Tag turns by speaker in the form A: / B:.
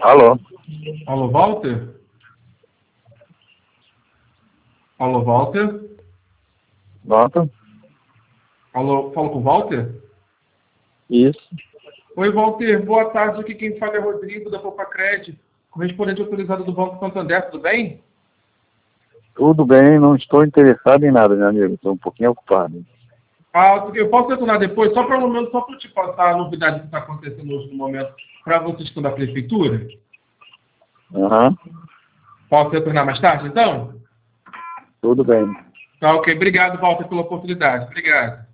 A: Alô?
B: Alô, Walter? Alô, Walter?
A: Nota?
B: Alô, falo com o Walter?
A: Isso.
B: Oi, Walter. Boa tarde. Aqui quem fala é Rodrigo, da Popacred, correspondente autorizado do Banco Santander. Tudo bem?
A: Tudo bem, não estou interessado em nada, meu amigo. Estou um pouquinho ocupado.
B: Eu posso retornar depois, só para o momento, só para te passar a novidade que está acontecendo hoje no momento, para vocês que estão da prefeitura.
A: Aham.
B: Posso retornar mais tarde, então?
A: Tudo bem.
B: Tá, ok. Obrigado, Walter, pela oportunidade. Obrigado.